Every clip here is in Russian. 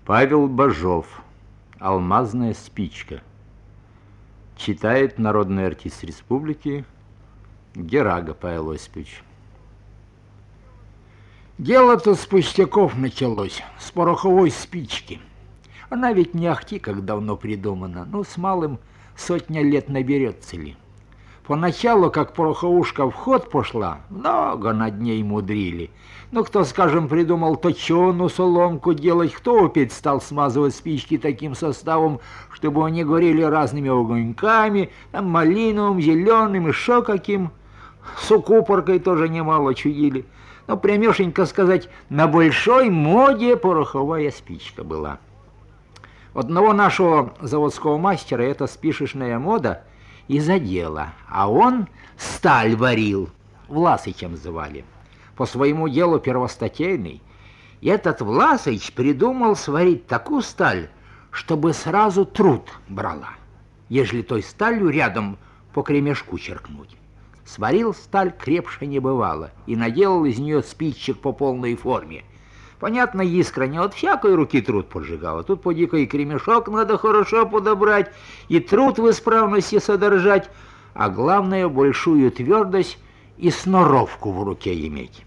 Павел Бажов. «Алмазная спичка». Читает народный артист республики Герага Павел Осипович. Дело-то с пустяков началось, с пороховой спички. Она ведь не ахти как давно придумана, но с малым сотня лет наберется ли. Поначалу, как пороховушка в ход пошла, много над ней мудрили. Ну, кто, скажем, придумал точеную соломку делать, кто опять стал смазывать спички таким составом, чтобы они горели разными огоньками, там, малиновым, зеленым, еще каким. С укупоркой тоже немало чудили. Но, прямешенько сказать, на большой моде пороховая спичка была. Одного нашего заводского мастера эта спичечная мода и задела, а он сталь варил, Власычем звали, по своему делу первостатейный. И этот Власыч придумал сварить такую сталь, чтобы сразу труд брала, ежели той сталью рядом по кремешку черкнуть. Сварил сталь крепше не бывало и наделал из нее спичек по полной форме. Понятно, искра не от всякой руки труд поджигала. Тут поди-ка и кремешок надо хорошо подобрать, и труд в исправности содержать, а главное, большую твердость и сноровку в руке иметь.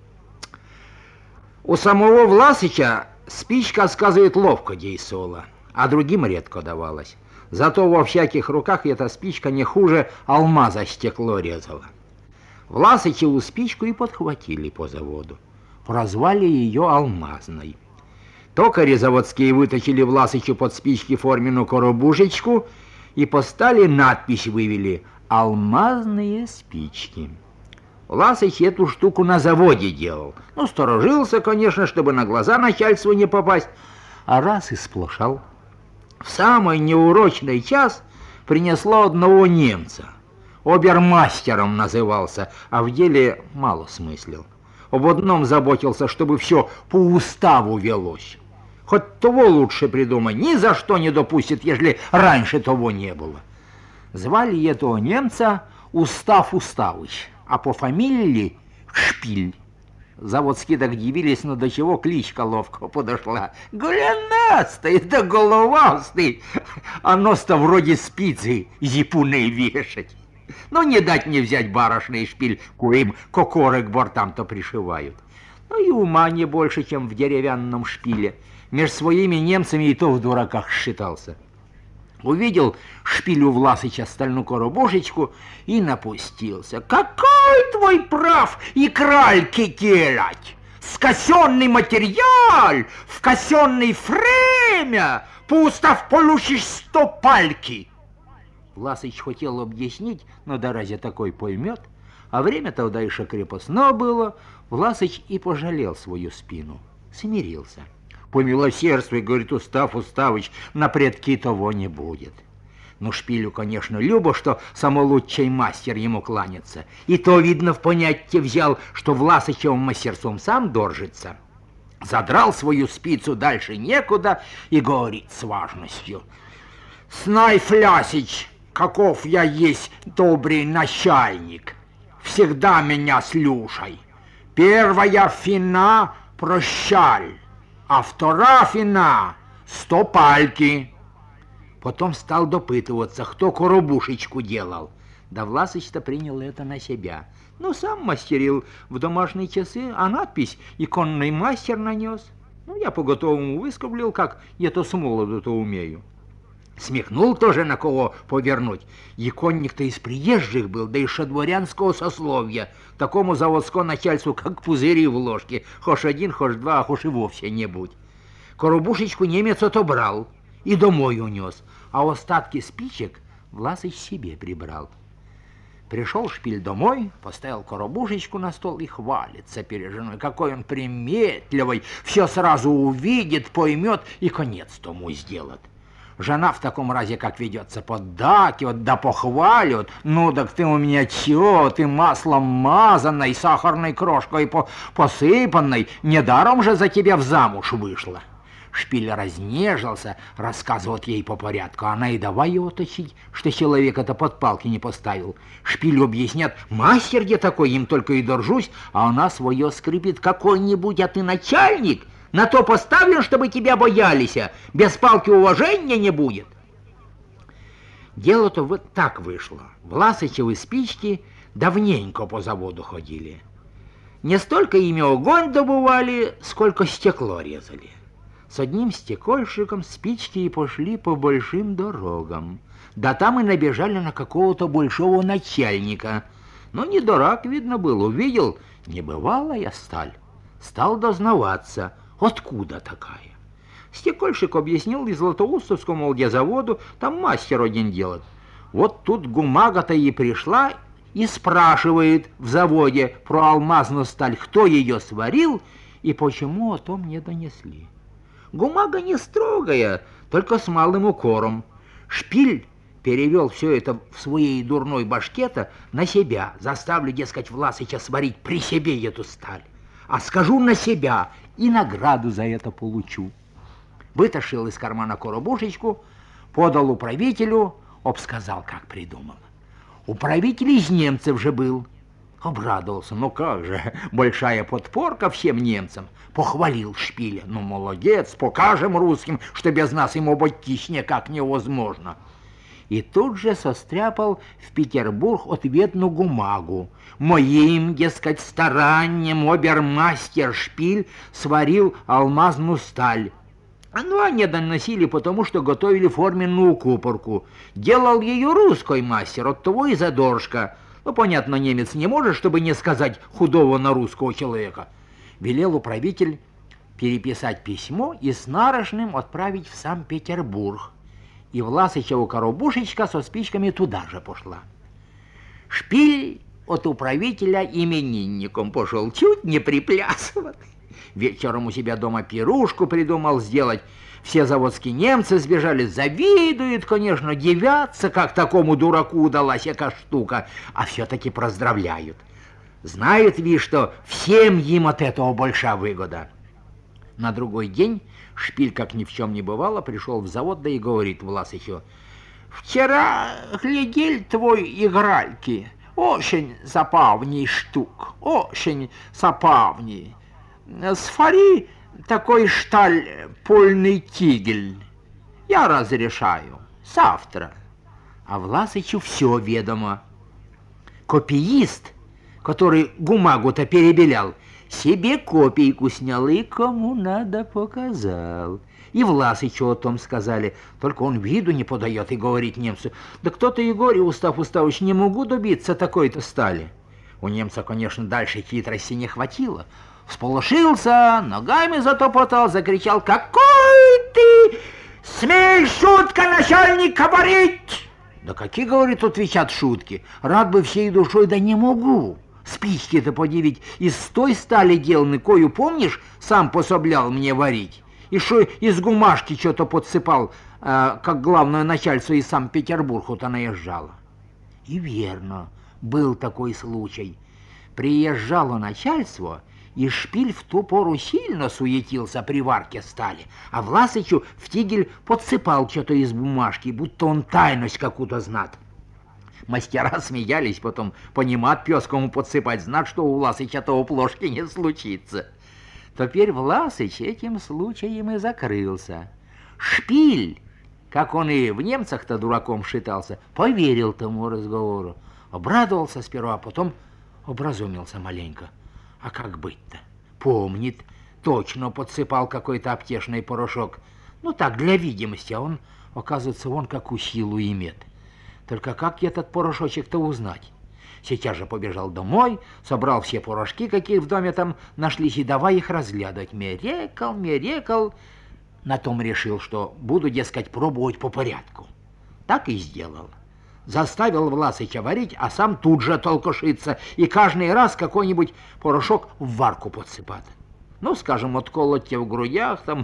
У самого Власыча спичка, сказывает, ловко действовала, а другим редко давалась. Зато во всяких руках эта спичка не хуже алмаза стекло резала. Власычеву спичку и подхватили по заводу. Прозвали ее алмазной. Токари заводские вытащили Власычу под спички форменную коробушечку и постали надпись вывели «Алмазные спички». Власыч эту штуку на заводе делал. Ну, сторожился, конечно, чтобы на глаза начальству не попасть, а раз и сплошал. В самый неурочный час принесло одного немца. Обермастером назывался, а в деле мало смыслил. Об одном заботился, чтобы все по уставу велось. Хоть того лучше придумай, ни за что не допустит, ежели раньше того не было. Звали этого немца Устав Уставыч, а по фамилии Шпиль. Заводские так дивились, но до чего кличка ловко подошла. Голенастый, да головастый, а нос-то вроде спицы зипуны вешать. Но не дать не взять барышный шпиль, коим кокоры к бортам-то пришивают. Ну и ума не больше, чем в деревянном шпиле. Между своими немцами и то в дураках считался. Увидел шпиль у Власыча стальную коробушечку и напустился. Какой твой прав и кральки делать? Скосенный материал, в косенный время, пустав получишь 100 пальки. Власыч хотел объяснить, но да разве такой поймет? А время тогда еще крепостно было. Власыч и пожалел свою спину, смирился. Помилосердствуй, говорит Устав Уставыч, на предки того не будет. Ну, Шпилю, конечно, любо, что самолучший мастер ему кланяется. И то, видно, в понятие взял, что Власычевым мастерством сам доржится. Задрал свою спицу дальше некуда и говорит с важностью. Знай, Флясич, каков я есть добрый начальник. Всегда меня слушай. Первая фина — прощаль, а вторая фина — 100 пальки. Потом стал допытываться, кто коробушечку делал. Да Власыч-то принял это на себя. Ну, сам мастерил в домашние часы, а надпись «Иконный мастер» нанес. Ну, я по-готовому выскоблил, как я-то с молоду-то умею. Смехнул тоже, на кого повернуть. Иконник-то из приезжих был, да еще дворянского сословия. Такому заводскому начальству, как пузыри в ложке. Хошь один, хошь два, а хошь и вовсе не будь. Коробушечку немец отобрал и домой унес, а остатки спичек Власыч себе прибрал. Пришел Шпиль домой, поставил коробушечку на стол и хвалится перед женой. Какой он приметливый, все сразу увидит, поймет и конец тому сделает. Жена в таком разе, как ведется, поддакивает, да похвалит. Ну, так ты у меня чё, ты маслом мазанной, сахарной крошкой посыпанной, недаром же за тебя в замуж вышла. Шпиль разнежился, рассказывает ей по порядку. Она и давай его точить, что человек это под палки не поставил. Шпилю объяснят, мастер я такой, им только и держусь, а она свое скрипит какой-нибудь, а ты начальник. На то поставлен, чтобы тебя боялись, а без палки уважения не будет. Дело-то вот так вышло. Власычевы спички давненько по заводу ходили. Не столько ими огонь добывали, сколько стекло резали. С одним стекольщиком спички и пошли по большим дорогам. Да там и набежали на какого-то большого начальника. Но не дурак, видно, был. Увидел небывалая сталь. Стал дознаваться, откуда такая. Стекольщик объяснил из Златоустовского, мол, где заводу, там мастер один делает. Вот тут гумага-то и пришла и спрашивает в заводе про алмазную сталь, кто ее сварил и почему о том не донесли. Гумага не строгая, только с малым укором. Шпиль перевел все это в своей дурной башке-то на себя. Заставлю, дескать, Власыча сварить при себе эту сталь. А скажу на себя и награду за это получу. Вытащил из кармана коробушечку, подал управителю, обсказал, как придумал. Управитель из немцев же был. Обрадовался, ну как же, большая подпорка всем немцам. Похвалил Шпиля, ну молодец, покажем русским, что без нас им обойтись никак невозможно. И тут же состряпал в Петербург ответную гумагу. Моим, дескать, старанием обермастер Шпиль сварил алмазную сталь. Ну, они доносили, потому что готовили форменную купорку. Делал ее русский мастер, оттого и задоржка. Ну, понятно, немец не может, чтобы не сказать худого на русского человека. Велел управитель переписать письмо и с нарочным отправить в Санкт-Петербург. И Власычева коробушечка со спичками туда же пошла. Шпиль от управителя именинником пошел, чуть не приплясывать. Вечером у себя дома пирушку придумал сделать. Все заводские немцы сбежали, завидуют, конечно, дивятся, как такому дураку удалась эта штука, а все-таки поздравляют. Знают ведь, что всем им от этого большая выгода. На другой день Шпиль, как ни в чем не бывало, пришел в завод, да и говорит Власычу: «Вчера глядел твой игральки, очень забавный штук, очень забавный. Свари такой шталь польный тигель. Я разрешаю. Завтра». А Власычу все ведомо. Копиист, который гумагу-то перебелял, себе копейку снял и кому надо показал. И Власычу о том сказали, только он виду не подает и говорит немцу: «Да кто-то, Егорий Устав Уставович, не могу добиться такой-то стали». У немца, конечно, дальше хитрости не хватило. Всполошился, ногами затопотал, закричал: «Какой ты смеешь, шутка, начальник, говорить!» «Да какие, — говорит, — отвечат шутки, рад бы всей душой, да не могу. Спички-то, подивить, из той стали деланы, кою, помнишь, сам пособлял мне варить, и что из гумашки что-то подсыпал, как главное начальство из Санкт-Петербурга-то наезжало». И верно, был такой случай. Приезжало начальство, и Шпиль в ту пору сильно суетился при варке стали, а Власычу в тигель подсыпал что-то из бумажки, будто он тайность какую-то знат. Мастера смеялись, потом понимать пескому подсыпать, знать, что у Власыча-то у плошки не случится. Теперь Власыч этим случаем и закрылся. Шпиль, как он и в немцах-то дураком считался, поверил тому разговору. Обрадовался сперва, а потом образумился маленько. А как быть-то? Помнит, точно подсыпал какой-то аптечный порошок. Ну так, для видимости, а он, оказывается, вон какую силу имеет. Только как этот порошочек-то узнать? Сейчас же побежал домой, собрал все порошки, какие в доме там нашлись, и давай их разглядывать. Мерекал. На том решил, что буду, дескать, пробовать по порядку. Так и сделал. Заставил Власыча варить, а сам тут же толкошиться и каждый раз какой-нибудь порошок в варку подсыпать. Ну, скажем, от колотья в грудях, там,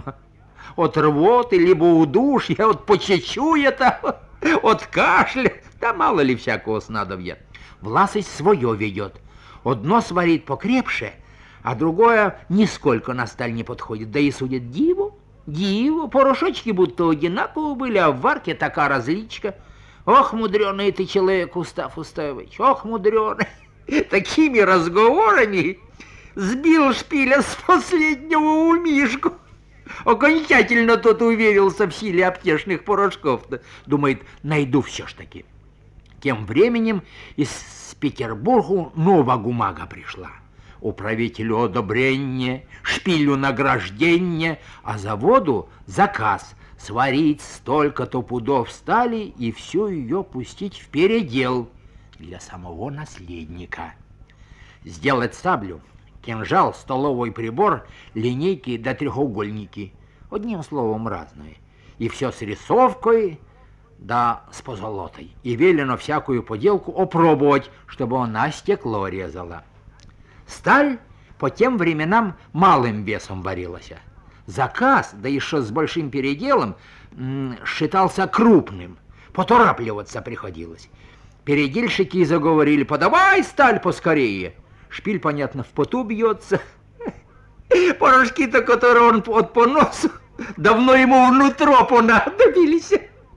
от рвоты, либо удушья, от почечуя-то, от кашля, да мало ли всякого снадобья. Власыч свое ведет. Одно сварит покрепше, а другое нисколько на сталь не подходит. Да и судит диву, порошочки будто одинаково были, а в варке такая различка. Ох, мудреный ты человек, Устав Уставович, ох, мудреный. Такими разговорами Сбил Шпиля с последнего умишку. Окончательно тот уверился в силе аптечных порошков. Думает, найду все ж таки. Тем временем из Петербургу новая бумага пришла. Управителю одобрение, Шпилю награждение, а заводу заказ сварить столько-то пудов стали и всю ее пустить в передел для самого наследника. Сделать саблю, кинжал, столовый прибор, линейки да треугольники. Одним словом, разные. И все с рисовкой, да с позолотой. И велено всякую поделку опробовать, чтобы она стекло резала. Сталь по тем временам малым весом варилась. Заказ, да еще с большим переделом, считался крупным. Поторапливаться приходилось. Передельщики заговорили: подавай сталь поскорее. Шпиль, понятно, в поту бьется. Порошки-то, которые он от поносу, давно ему внутрь понадобились.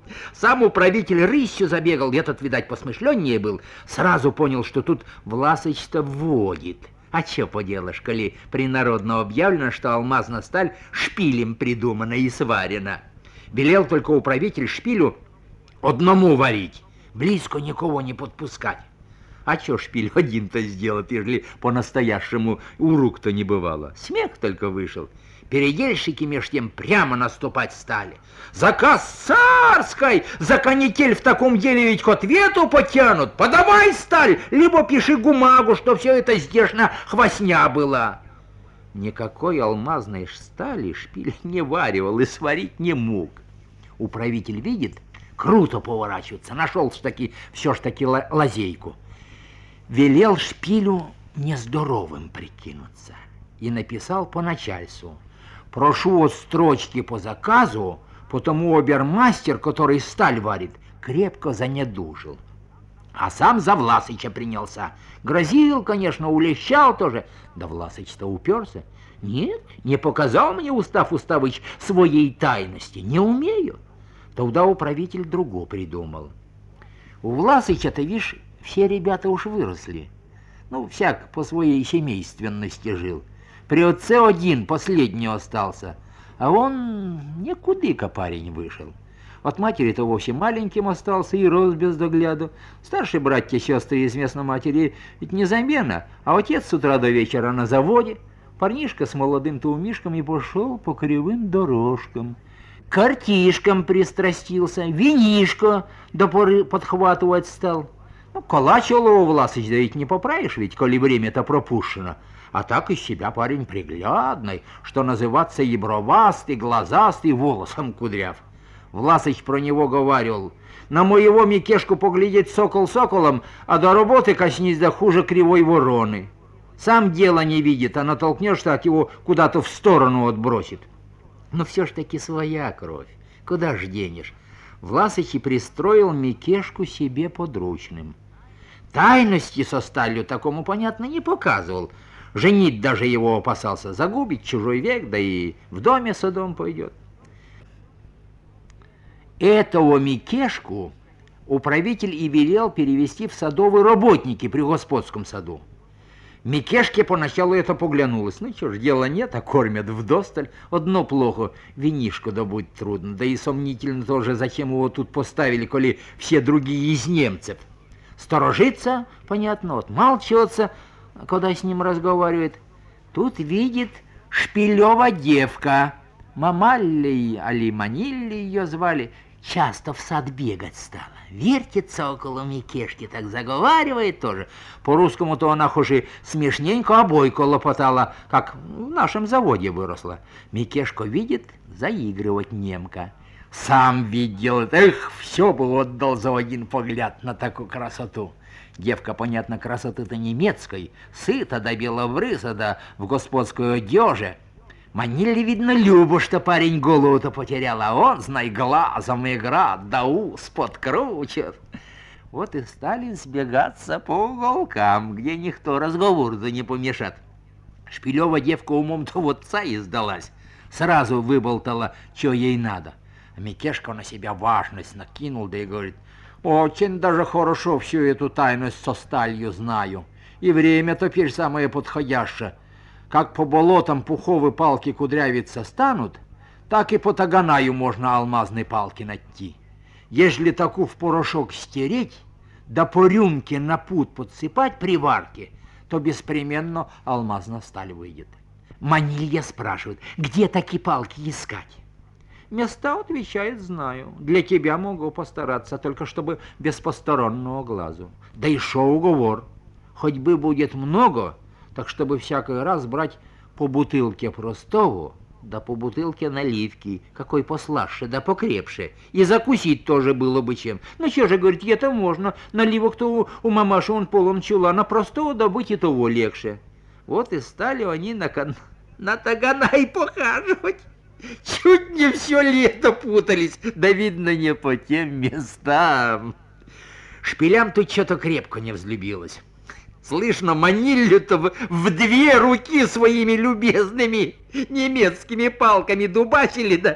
Сам управитель рысью забегал, этот, видать, посмышленнее был, сразу понял, что тут Власыч-то вводит. А че поделаешь, коли принародно объявлено, что алмазная сталь Шпилем придумана и сварена. Велел только управитель Шпилю одному варить, близко никого не подпускать. А чё Шпиль один-то сделает, ежели по-настоящему у рук-то не бывало? Смех только вышел. Передельщики меж тем прямо наступать стали. Заказ царской! За канитель в таком деле ведь к ответу потянут. Подавай сталь, либо пиши бумагу, что все это здешняя хвостня была. Никакой алмазной стали Шпиль не варивал и сварить не мог. Управитель видит, круто поворачивается, нашел все ж таки лазейку. Велел Шпилю нездоровым прикинуться и написал по начальству: прошу от строчки по заказу, потому обермастер, который сталь варит, крепко занедужил. А сам за Власыча принялся. Грозил, конечно, улещал тоже. Да Власыч-то уперся. Нет, не показал мне Устав Уставыч своей тайности, не умею. Тогда управитель другого придумал. У Власыча-то, видишь, все ребята уж выросли. Ну, всяк по своей семейственности жил. При отце один, последний остался. А он никуда-ка парень вышел. От матери-то вовсе маленьким остался и рос без догляду. Старшие братья, сестры из местной матери ведь не замена, а отец с утра до вечера на заводе. Парнишка с молодым-то умишком и пошел по кривым дорожкам. К артишкам пристрастился, винишко до поры подхватывать стал. Ну, калачило Власыч, да ведь не поправишь, ведь коли время-то пропущено. А так из себя парень приглядный, что называться и бровастый, глазастый, волосом кудряв. Власыч про него говорил: на моего Микешку поглядеть сокол соколом, а до работы коснись да хуже кривой вороны. Сам дело не видит, а натолкнешь, так его куда-то в сторону отбросит. Но все ж таки своя кровь, куда ж денешь? Власыч и пристроил Микешку себе подручным. Тайности со сталью такому, понятно, не показывал. Женить даже его опасался, загубить чужой век, да и в доме садом пойдет. Этого Микешку управитель и велел перевести в садовые работники при господском саду. Микешке поначалу это поглянулось. Ну что ж, дела нет, а кормят вдосталь. Одно плохо, винишко добыть трудно. Да и сомнительно тоже, зачем его тут поставили, коли все другие из немцев. Сторожится, понятно, отмалчиваться, когда с ним разговаривает. Тут видит Шпилева девка. Мамалли, али Манилли ее звали. Часто в сад бегать стала. Вертится около Микешки, так заговаривает тоже. По-русскому-то она хоть и смешненько, а бойко лопотала, как в нашем заводе выросла. Микешка видит, заигрывать немка. Сам видел, эх, все бы отдал за один погляд на такую красоту. Девка, понятно, красоты-то немецкой, сыта до белобрыса, да в господской одежде. Маниле, видно, любо, что парень голову-то потерял, а он, знай, глазом играет, да ус подкручит. Вот и стали сбегаться по уголкам, где никто разговор-то не помешает. Шпилева девка умом-то вот отца и сдалась, сразу выболтала, что ей надо. А Микешка на себя важность накинул, да и говорит: очень даже хорошо всю эту тайность со сталью знаю, и время теперь самое подходящее. Как по болотам пуховые палки кудрявиться станут, так и по таганаю можно алмазные палки найти. Ежели таку в порошок стереть, да по рюмке на пуд подсыпать при варке, то беспременно алмазная сталь выйдет. Манилья спрашивает, где такие палки искать? Места, отвечает, знаю. Для тебя могу постараться, только чтобы без постороннего глазу. Да и шо уговор. Хоть бы будет много, так чтобы всякий раз брать по бутылке простого, да по бутылке наливки, какой послаще, да покрепше. И закусить тоже было бы чем. Ну что же, говорит, это можно. Наливок-то у мамаши он полон чулана, простого добыть и того легче. Вот и стали они на таганай похаживать. Чуть не все лето путались, да видно не по тем местам. Шпилям тут что-то крепко не взлюбилось. Слышно, Манилью-то в две руки своими любезными немецкими палками дубасили, да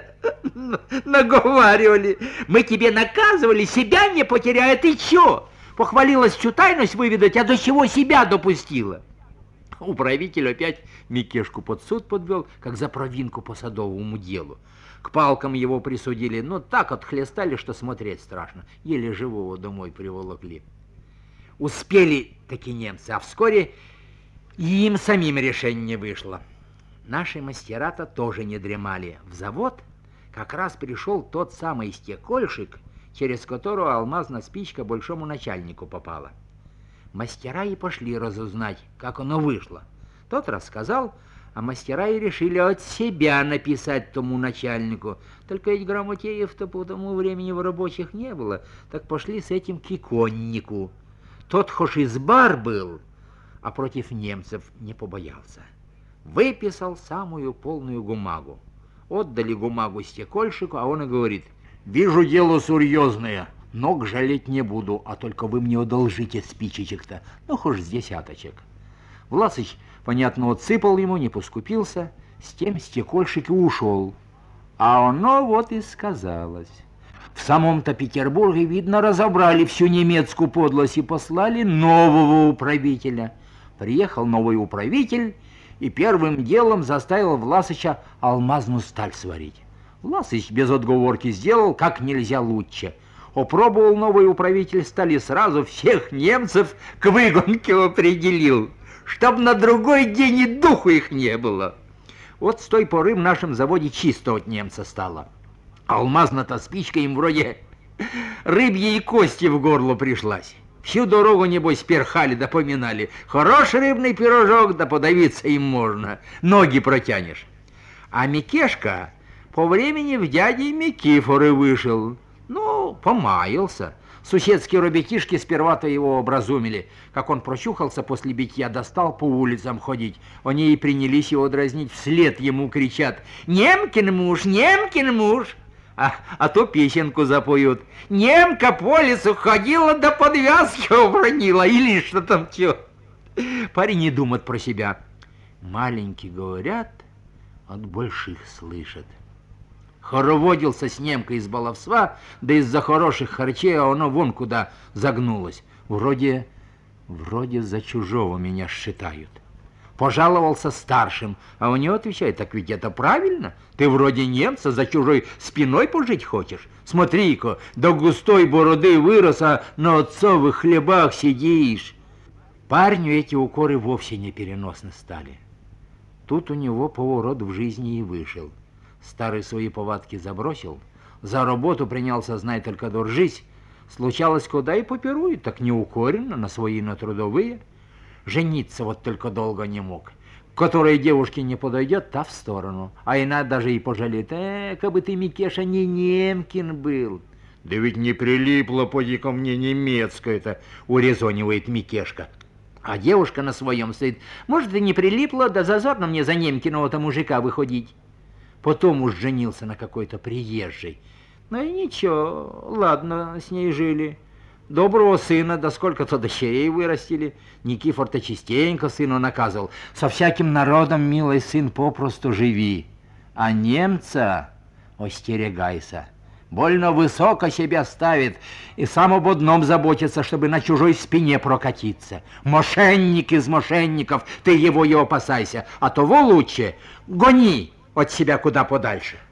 наговаривали. Мы тебе наказывали, себя не потеряя, ты чё? Похвалилась всю тайность выведать, а до чего себя допустила? Управитель опять Микешку под суд подвел, как за провинку по садовому делу. К палкам его присудили, но так отхлестали, что смотреть страшно. Еле живого домой приволокли. Успели таки немцы, а вскоре и им самим решение вышло. Наши мастера-то тоже не дремали. В завод как раз пришел тот самый стекольщик, через которого алмазная спичка большому начальнику попала. Мастера и пошли разузнать, как оно вышло. Тот рассказал, а мастера и решили от себя написать тому начальнику. Только ведь грамотеев-то по тому времени в рабочих не было, так пошли с этим к иконнику. Тот хоть из бар был, а против немцев не побоялся. Выписал самую полную бумагу. Отдали бумагу стекольщику, а он и говорит: «Вижу, дело серьезное. Ног жалеть не буду, а только вы мне одолжите спичечек-то, ну, хоть с десяточек». Власыч, понятно, отсыпал ему, не поскупился, с тем стекольщик и ушел. А оно вот и сказалось. В самом-то Петербурге, видно, разобрали всю немецкую подлость и послали нового управителя. Приехал новый управитель и первым делом заставил Власыча алмазную сталь сварить. Власыч без отговорки сделал как нельзя лучше. Опробовал новый управитель стали, сразу всех немцев к выгонке определил, чтоб на другой день и духу их не было. Вот с той поры в нашем заводе чисто от немца стало. Алмазная-то спичка им вроде рыбьей кости в горло пришлась. Всю дорогу, небось, перхали да поминали. Хороший рыбный пирожок, да подавиться им можно. Ноги протянешь. А Микешка по времени в дяде Микифоры вышел. Ну, помаялся. Соседские ребятишки сперва-то его образумили. Как он прочухался после битья, достал по улицам ходить. Они и принялись его дразнить. Вслед ему кричат: «Немкин муж, Немкин муж!» А то песенку запоют: «Немка по лесу ходила, да подвязки обронила», или что там чё. Парень не думает про себя. Маленькие говорят, от больших слышат. Хороводился с немкой из баловства, да из-за хороших харчей, а оно вон куда загнулось. Вроде за чужого меня считают. Пожаловался старшим, а у него отвечает: «Так ведь это правильно. Ты вроде немца, за чужой спиной пожить хочешь? Смотри-ка, до густой бороды вырос, а на отцовых хлебах сидишь». Парню эти укоры вовсе не переносны стали. Тут у него поворот в жизни и вышел. Старый свои повадки забросил, за работу принялся, знай только доржись. Случалось, куда и попирует, так неукоренно, на свои, на трудовые. Жениться вот только долго не мог. К которой девушке не подойдет, та в сторону. А иногда даже и пожалеет: как бы ты, Микеша, не немкин был. Да ведь не прилипло, поди ко мне, немецкое-то, урезонивает Микешка. А девушка на своем стоит: может, и не прилипло, да зазорно мне за немкиного-то мужика выходить. Потом уж женился на какой-то приезжей. Ну и ничего, ладно, с ней жили. Доброго сына, да сколько-то дочерей вырастили. Никифор-то частенько сыну наказывал: со всяким народом, милый сын, попросту живи, а немца остерегайся. Больно высоко себя ставит и сам об одном заботится, чтобы на чужой спине прокатиться. Мошенник из мошенников, ты его и опасайся, а того лучше гони от себя куда подальше.